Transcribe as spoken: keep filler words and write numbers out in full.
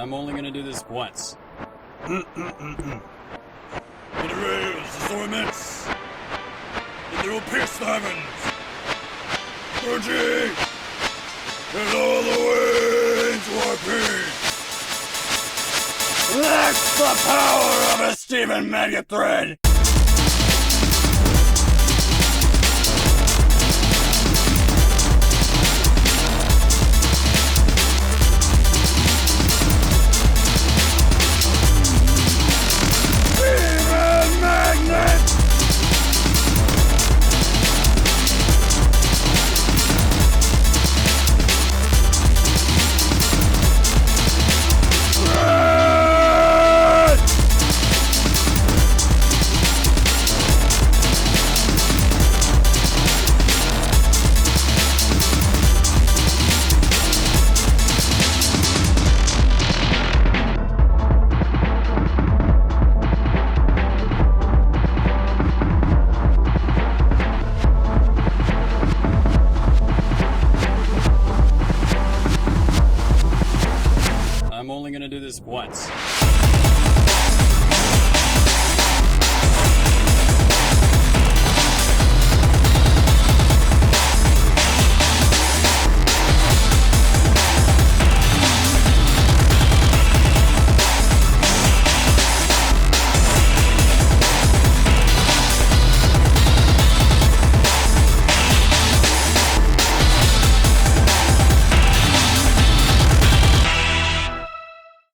I'm only gonna do this once. The rails are so immense that they will pierce the heavens, merging in all the winds warping. That's the power of a Stephen Maggot thread!